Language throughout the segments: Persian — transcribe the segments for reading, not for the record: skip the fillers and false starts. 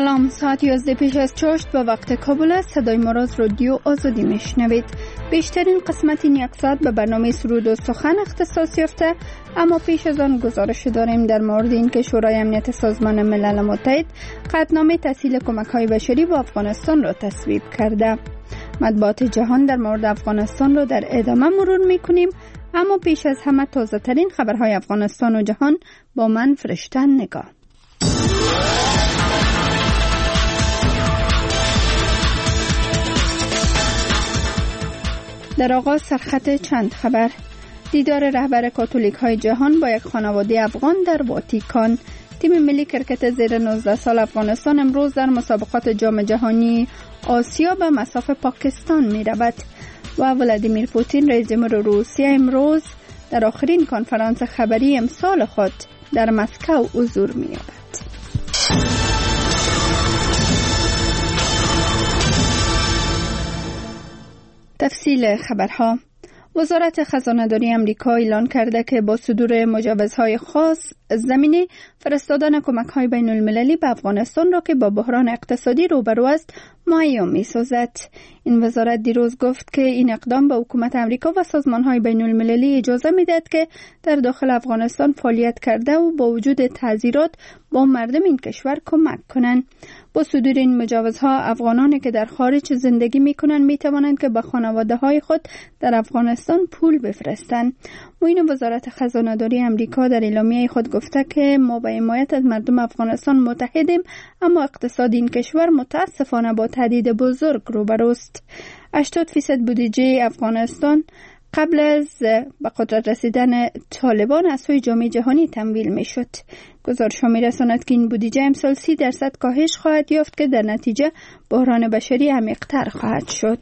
سلام، ساعت 11 پیش از چاشت به وقت کابل است. صدای ما را از رادیو آزادی میشنوید. بیشترین قسمت این یک ساعت به برنامه سرود و سخن اختصاص یافته، اما پیش از آن گزارش داریم در مورد اینکه شورای امنیت سازمان ملل متحد قطعنامه تسهیل کمک‌های بشری به افغانستان را تصویب کرده. مطبوعات جهان در مورد افغانستان را در ادامه مرور می‌کنیم، اما پیش از همه تازه ترین خبرهای افغانستان و جهان با من فرشته نگاه. در آغاز سرخط چند خبر. دیدار رهبر کاتولیک های جهان با یک خانواده افغان در واتیکان. تیم ملی کرکت زیر 19 سال افغانستان امروز در مسابقات جام جهانی آسیا به مصاف پاکستان می رود و ولادیمیر پوتین رئیس جمهور روسیه امروز در آخرین کنفرانس خبری امسال خود در مسکو حضور می یابد. تفصیل خبرها. وزارت خزانه‌داری آمریکا اعلان کرده که با صدور مجوزهای خاص زمینه فرستادن کمک‌های بین‌المللی به افغانستان را که با بحران اقتصادی روبرو است مهیا می‌سازد. این وزارت دیروز گفت که این اقدام به حکومت آمریکا و سازمان‌های بین‌المللی اجازه می‌دهد که در داخل افغانستان فعالیت کرده و با وجود تعذیرات با مردم این کشور کمک کنند. با صدور این مجوزها افغانانی که در خارج زندگی می‌کنند می‌توانند که به خانواده‌های خود در افغانستان پول بفرستند. معین وزارت خزانه‌داری آمریکا در اعلامیه خود گفته که ما به حمایت از مردم افغانستان متحدیم، اما اقتصاد این کشور متاسفانه با تهدید بزرگ روبروست. 80% بودجه افغانستان قبل از به قدرت رسیدن طالبان از سوی جامعه جهانی تمویل میشد. گزارش‌ها می‌رساند که این بودجه امسال 30% کاهش خواهد یافت که در نتیجه بحران بشری عمیق‌تر خواهد شد.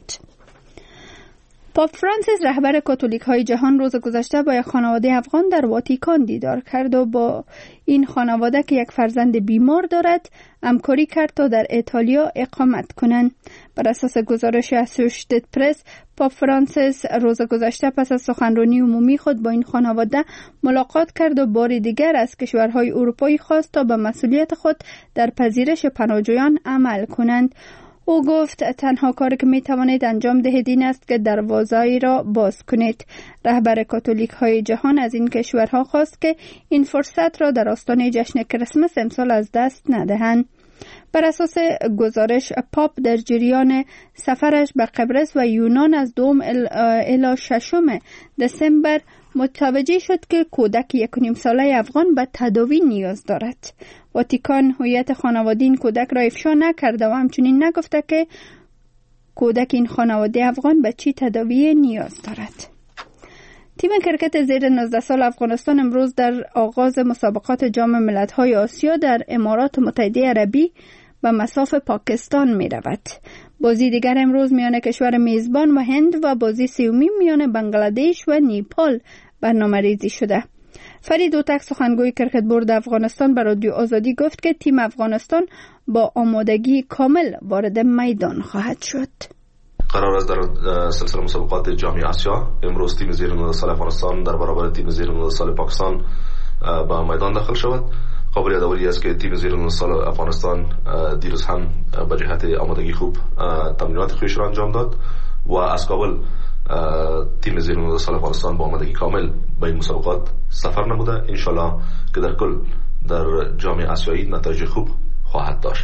پاپ فرانسیس رهبر کاتولیک های جهان روز گذشته با یک خانواده افغان در واتیکان دیدار کرد و با این خانواده که یک فرزند بیمار دارد همکاری کرد تا در ایتالیا اقامت کنند. بر اساس گزارش اسوشیتد پرس، پاپ فرانسیس روز گذشته پس از سخنرانی عمومی خود با این خانواده ملاقات کرد و بار دیگر از کشورهای اروپایی خواست تا به مسئولیت خود در پذیرش پناهجویان عمل کنند. او گفت تنها کاری که می توانید انجام دهید این است که دروازه‌ای را باز کنید. رهبر کاتولیک های جهان از این کشورها خواست که این فرصت را در آستانه جشن کریسمس امسال از دست ندهند. بر اساس گزارش، پاپ در جریان سفرش به قبرس و یونان از 2 الی 6 دسامبر متوجه شد که کودک 1.5 ساله افغان به تداوی نیاز دارد. واتیکان هویت خانواده این کودک را افشا نکرده و همچنین نگفته که کودک این خانواده افغان به چی تداوی نیاز دارد. تیم کرکت زیر 19 سال افغانستان امروز در آغاز مسابقات جام ملت‌های آسیا در امارات متحده عربی به مصاف پاکستان می رود. بازی دیگر امروز میان کشور میزبان و هند و بازی سومی میان بنگلادش و نیپال برنامه‌ریزی شده. فرید اوتک سخنگوی کرکت بورد افغانستان به رادیو آزادی گفت که تیم افغانستان با آمادگی کامل وارد میدان خواهد شد. قرار است در سلسله مسابقات جام آسیا امروز تیم زیر 19 سال افغانستان در برابر تیم زیر 19 سال پاکستان به میدان داخل شود. قابل یادآوری است که تیم زیر 19 سال افغانستان دیروز هم به جهت آمادگی خوب تمرینات خویش را انجام داد و از کابل تیم زیر 19 سال افغانستان با آمادگی کامل به این مسابقات سفر نموده. انشالله که در کل در جام آسیایی نتایج خوب خواهد داشت.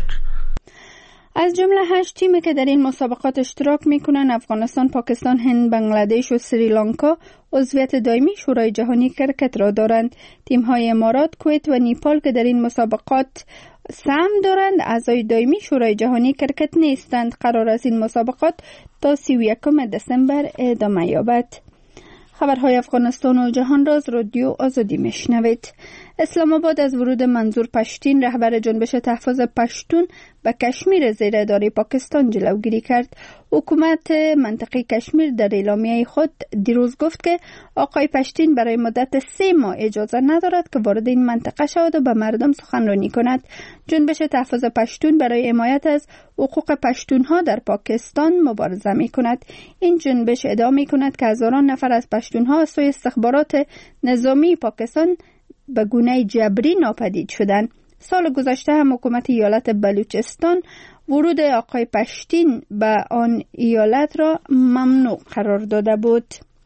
از جمله 8 تیمی که در این مسابقات اشتراک میکنند افغانستان، پاکستان، هند، بنگلادش و سریلانکا عضویت دائمی شورای جهانی کرکت را دارند. تیم‌های امارات، کویت و نیپال که در این مسابقات سهم دارند اعضای دائمی شورای جهانی کرکت نیستند. قرار است این مسابقات تا 31 دسامبر ادامه یابد. خبرهای افغانستان و جهان را از رادیو آزادی میشنوید. اسلام آباد از ورود منظور پشتین رهبر جنبش تحفظ پشتون به کشمیر زیر اداره پاکستان جلوگیری کرد. حکومت منطقه کشمیر در اعلامیه خود دیروز گفت که آقای پشتین برای مدت 3 ماه اجازه ندارد که وارد این منطقه شود و به مردم سخنرانی کند. جنبش تحفظ پشتون برای حمایت از حقوق پشتونها در پاکستان مبارزه می کند. این جنبش ادعا می کند که هزاران نفر از پشتونها از سوی استخبارات نظامی پاکستان به گونه جبری ناپدید شدند. سال گذشته هم حکومت ایالت بلوچستان ورود آقای پشتین به آن ایالت را ممنوع قرار داده بود.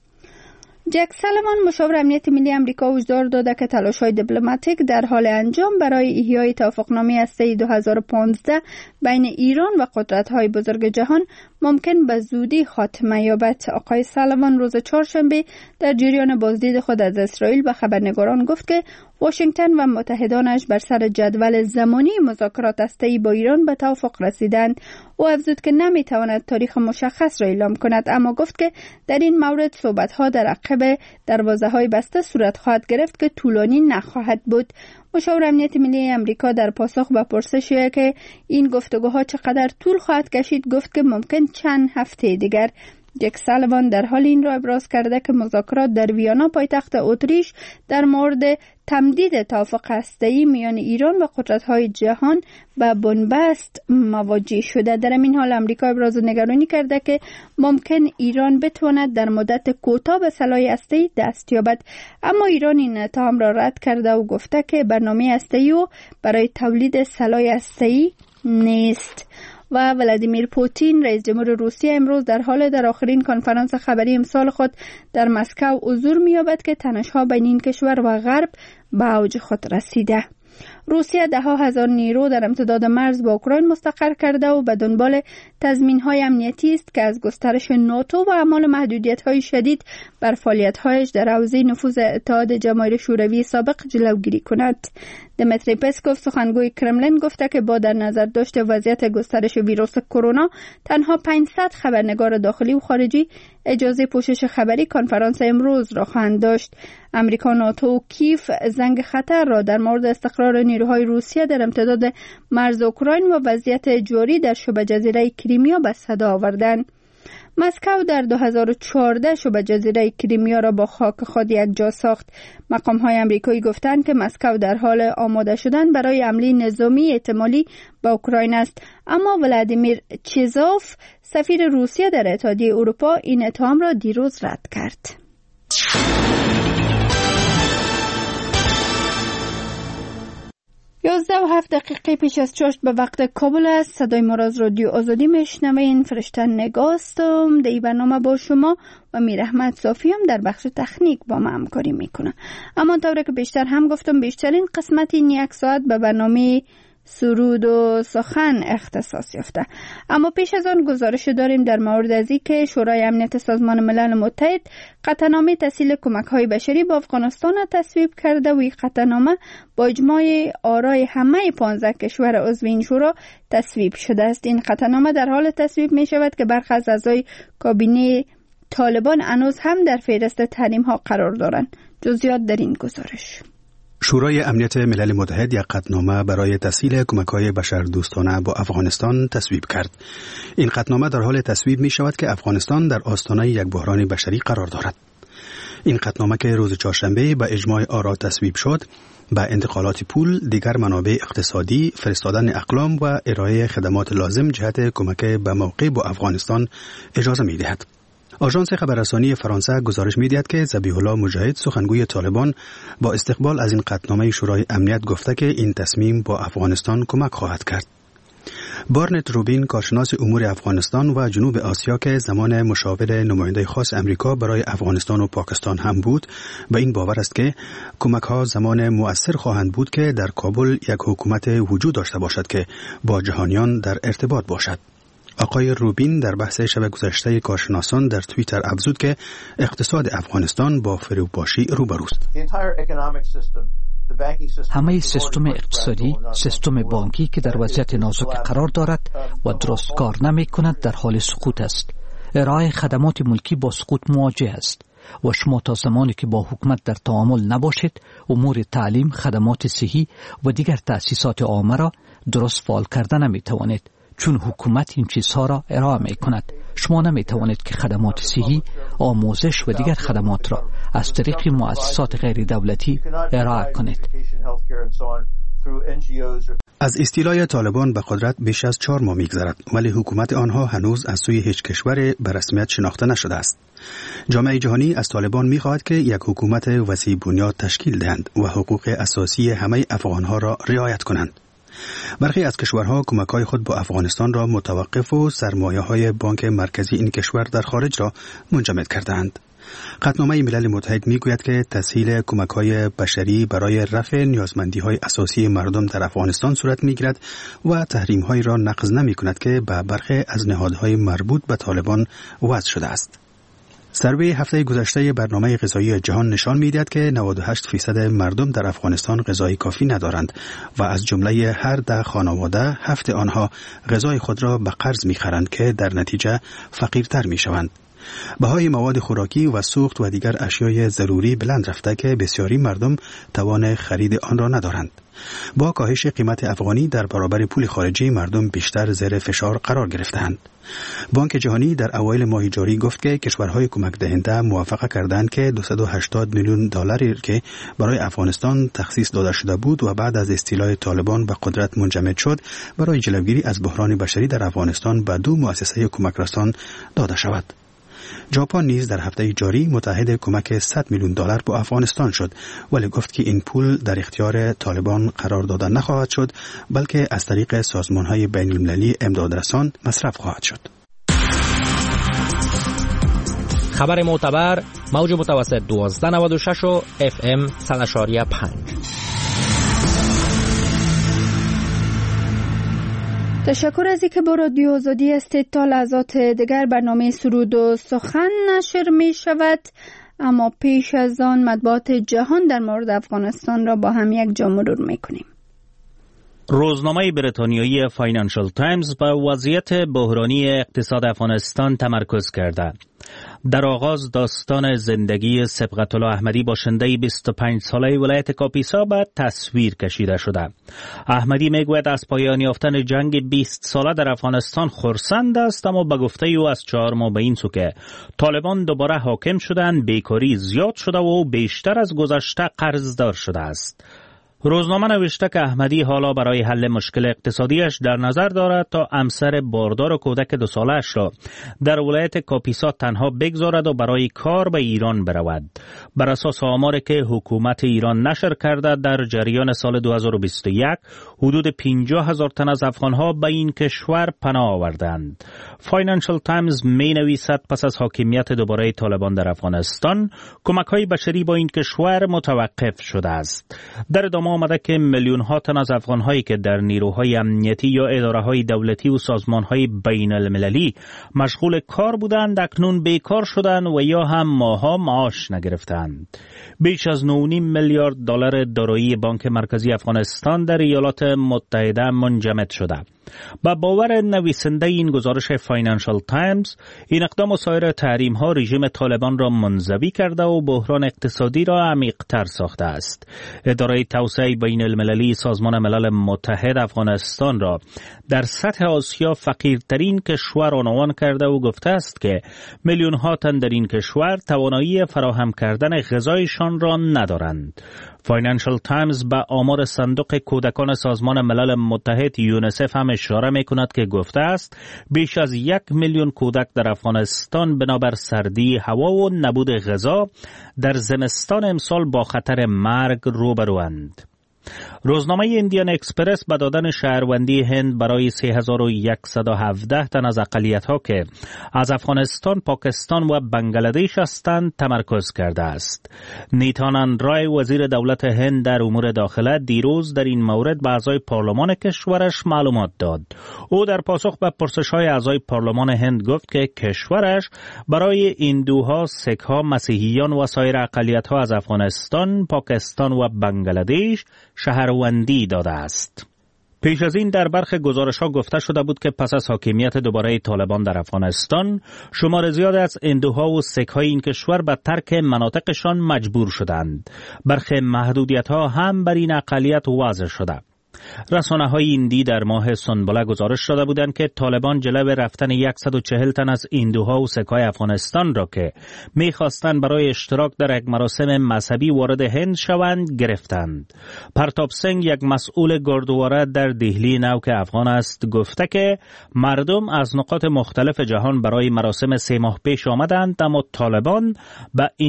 جک سالیوان مشاور امنیت ملی امریکا هشدار داده که تلاش‌های دیپلماتیک در حال انجام برای احیای توافقنامه هسته‌ای 2015 بین ایران و قدرت‌های بزرگ جهان ممکن به زودی خاتمه یابد. آقای سالیوان روز چهارشنبه در جریان بازدید خود از اسرائیل به خبرنگاران گفت که واشنگتن و متحدانش بر سر جدول زمانی مذاکرات هسته‌ای با ایران به توافق رسیدند. او افزود که نمی‌تواند تاریخ مشخص را اعلام کند، اما گفت که در این مورد صحبت‌ها در عقب دروازه‌های بسته صورت خواهد گرفت که طولانی نخواهد بود. مشاور امنیت ملی امریکا در پاسخ به پرسشی که این گفتگوها چقدر طول خواهد کشید گفت که ممکن چند هفته دیگر. جک سالیوان در حال این را ابراز کرده که مذاکرات در ویانا پایتخت اتریش در مورد تمدید توافق هسته‌ای میان ایران و قدرت‌های جهان به بنبست مواجه شده. در این حال امریکا ابراز نگرانی کرده که ممکن ایران بتواند در مدت کوتاه به سلاح هسته‌ای دست یابد، اما ایران این اتهام را رد کرده و گفته که برنامه هسته‌ای او برای تولید سلاح هسته‌ای نیست. و ولادیمیر پوتین رئیس جمهور روسیه امروز در آخرین کنفرانس خبری امسال خود در مسکو حضور می‌یابد که تنش‌ها بین این کشور و غرب به اوج خود رسیده. روسیه ده‌ها هزار نیرو در امتداد مرز با اوکراین مستقر کرده و به دنبال تضمین‌های امنیتی است که از گسترش ناتو و اعمال محدودیت‌های شدید بر فعالیت‌هایش در حوزه نفوذ اتحاد جماهیر شوروی سابق جلوگیری کند. دمیتری پسکوف سخنگوی کرملین گفته که با در نظر داشت وضعیت گسترش ویروس کرونا تنها 500 خبرنگار داخلی و خارجی اجازه پوشش خبری کنفرانس امروز را خواهند داشت. امریکا، ناتو و کیف زنگ خطر را در مورد استقرار نیروهای روسیه در امتداد مرز اوکراین و وضعیت جاری در شبه جزیره کریمیا به صدا آوردند. مسکو در 2014 شبه جزیره کریمیا را با خاک خود یکجا ساخت. مقام‌های آمریکایی گفتند که مسکو در حال آماده شدن برای حمله نظامی احتمالی به اوکراین است، اما ولادیمیر چیزوف سفیر روسیه در اتحادیه اروپا این اتهام را دیروز رد کرد. 11:07 پیش از 4 به وقت کابل است. صدای ما را از رادیو آزادی میشنوین. فرشته نگاستم در برنامه با شما و میر احمد صافی هم در بخش تکنیک با ما همکاری میکنه. اما طوری که بیشتر هم گفتم بیشترین قسمت این یک ساعت به برنامه سرود و سخن اختصاص یافته. اما پیش از آن گزارش داریم در مورد از اینکه شورای امنیت سازمان ملل متحد قطعنامه تسهیل کمک‌های بشری به افغانستان تصویب کرده و این قطعنامه با اجماع آرای همه 15 کشور عضو این شورا تصویب شده است. این قطعنامه در حال تصویب می شود که برخی از اعضای کابینه طالبان هنوز هم در فهرست تحریم‌ها قرار دارند. جزئیات در این گزارش. شورای امنیت ملل متحد یک قطعنامه برای تسهیل کمک‌های بشردوستانه با افغانستان تصویب کرد. این قطعنامه در حال تصویب می شود که افغانستان در آستانه یک بحران بشری قرار دارد. این قطعنامه که روز چهارشنبه به اجماع آرا تصویب شد، به انتقالات پول، دیگر منابع اقتصادی، فرستادن اقلام و ارائه خدمات لازم جهت کمک به موقع با افغانستان اجازه می دهد. آژانس خبررسانی فرانسه گزارش می‌دهد که ذبیح الله مجاهد سخنگوی طالبان با استقبال از این قطعنامه شورای امنیت گفته که این تصمیم با افغانستان کمک خواهد کرد. بارنت روبین کارشناس امور افغانستان و جنوب آسیا که زمان مشاور نماینده خاص امریکا برای افغانستان و پاکستان هم بود، به این باور است که کمک‌ها زمان مؤثر خواهند بود که در کابل یک حکومت وجود داشته باشد که با جهانیان در ارتباط باشد. آقای روبین در بحث شب گذشته کارشناسان در توییتر افزود که اقتصاد افغانستان با فروپاشی روبروست. همه سیستم اقتصادی، سیستم بانکی که در وضعیت نازک قرار دارد و درست کار نمی کند در حال سقوط است. ارائه خدمات ملکی با سقوط مواجه است و شما تا زمانی که با حکومت در تعامل نباشید، امور تعلیم، خدمات صحی و دیگر تأسیسات عامه را درست فعال کرده نمی توانید. چون حکومت این چیزها را ارائه می کند. شما نمی توانید که خدمات صحی، آموزش و دیگر خدمات را از طریق مؤسسات غیر دولتی ارائه کنید. از استیلای طالبان به قدرت بیش از 4 ماه می‌گذرد، ولی حکومت آنها هنوز از سوی هیچ کشور به رسمیت شناخته نشده است. جامعه جهانی از طالبان می‌خواهد که یک حکومت وسیع بنیاد تشکیل دهند و حقوق اساسی همه افغان‌ها را رعایت کنند. برخی از کشورها کمک‌های خود با افغانستان را متوقف و سرمایه‌های بانک مرکزی این کشور در خارج را منجمد کردند. قطعنامه ملل متحد میگوید که تسهیل کمک‌های بشری برای رفع نیازمندی‌های اساسی مردم در افغانستان صورت می‌گیرد و تحریم‌هایی را نقض نمی‌کند که به برخی از نهادهای مربوط به طالبان وضع شده است. سروی هفته گذشته برنامه غذایی جهان نشان می‌دهد که 98% مردم در افغانستان غذای کافی ندارند و از جمله هر 10 خانواده 7 آنها غذای خود را به قرض می‌خرند که در نتیجه فقیرتر می‌شوند. بهای مواد خوراکی و سوخت و دیگر اشیای ضروری بلند رفته که بسیاری مردم توان خرید آن را ندارند. با کاهش قیمت افغانی در برابر پول خارجی مردم بیشتر زیر فشار قرار گرفتند. بانک جهانی در اوایل ماه جاری گفت که کشورهای کمک دهنده موافقه کردند که 280 میلیون دلاری که برای افغانستان تخصیص داده شده بود و بعد از استیلای طالبان به قدرت منجمد شد برای جلوگیری از بحران بشری در افغانستان به 2 مؤسسه کمک رسان داده شود. ژاپن نیز در هفته جاری متحد کمک 100 میلیون دلار به افغانستان شد، ولی گفت که این پول در اختیار طالبان قرار داده نخواهد شد، بلکه از طریق سازمان‌های بین‌المللی امدادرسان مصرف خواهد شد. خبر معتبر موج متوسط 1296 و FM 100.5. تشکر از اینکه با رادیو آزادی هستید. تا لحظات دیگر برنامه سرود و سخن نشر می شود، اما پیش از آن مطبوعات جهان در مورد افغانستان را با هم یک جا مرور می کنیم. روزنامه بریتانیایی فاینانشال تایمز به وضعیت بحرانی اقتصاد افغانستان تمرکز کرده. در آغاز داستان زندگی سبقت‌الله احمدی باشنده 25 ساله ولایت کاپیسا به تصویر کشیده شده. احمدی میگوید از پایان یافتن جنگ 20 ساله در افغانستان خرسند است، اما به گفته او از 4 ماه به این سو که طالبان دوباره حاکم شدند بیکاری زیاد شده و بیشتر از گذشته قرضدار شده است. روزنامه نوشته که احمدی حالا برای حل مشکل اقتصادیش در نظر دارد تا همسر باردار و کودک 2 ساله‌اش را در ولایت کاپیسا تنها بگذارد و برای کار به ایران برود. بر اساس آماری که حکومت ایران نشر کرده، در جریان سال 2021 حدود 50,000 تن از افغانها به این کشور پناه آوردند. فاینانشال تایمز می نویسد پس از حاکمیت دوباره طالبان در افغانستان، کمک‌های بشری با این کشور متوقف شده است. در ادامه آمده که میلیون ها تن از افغانهایی که در نیروهای امنیتی یا اداره‌های دولتی و سازمان‌های بین المللی مشغول کار بودند اکنون بیکار شدند و یا هم ماها معاش نگرفتند. بیش از 9.5 میلیارد دلار دارایی بانک مرکزی افغانستان در ایالات متحده منجمد شده. با باور نویسنده این گزارش فاینانشال تایمز، این اقدام و سایر تحریم ها رژیم طالبان را منزوی کرده و بحران اقتصادی را عمیق‌تر ساخته است. اداره توسعه بین المللی سازمان ملل متحد افغانستان را در سطح آسیا فقیرترین کشور عنوان کرده و گفته است که میلیون ها تن در این کشور توانایی فراهم کردن غذایشان را ندارند. فاینانشال تایمز به آمار صندوق کودکان سازمان ملل متحد یونیسف هم اشاره می کند که گفته است بیش از 1 میلیون کودک در افغانستان بنابر سردی هوا و نبود غذا در زمستان امسال با خطر مرگ روبروند. روزنامه ایندیان اکسپرس به دادن شهروندی هند برای 3117 تن از اقلیت‌ها که از افغانستان، پاکستان و بنگلادش هستند تمرکز کرده است. نیتانند رای وزیر دولت هند در امور داخله دیروز در این مورد به اعضای پارلمان کشورش معلومات داد. او در پاسخ به پرسش‌های اعضای پارلمان هند گفت که کشورش برای هندوها، سیک‌ها، مسیحیان و سایر اقلیت‌ها از افغانستان، پاکستان و بنگلادش شهروندی داده است. پیش از این در برخی گزارش‌ها گفته شده بود که پس از حاکمیت دوباره طالبان در افغانستان، شمار زیاد از هندوها و سیک‌های این کشور به ترک مناطقشان مجبور شدند. برخی محدودیت‌ها هم بر این اقلیت وضع شده. رسانه‌های هندی در ماه سنبله گزارش داده بودند که طالبان جلو رفتن 140 تن از هندوها و سک‌های افغانستان را که می‌خواستند برای اشتراک در یک مراسم مذهبی وارد هند شوند گرفتند. پرتاب سنگ، یک مسئول گردواره در دهلی نوک افغان است، گفته که مردم از نقاط مختلف جهان برای مراسم 3 ماه پیش آمدند، اما طالبان به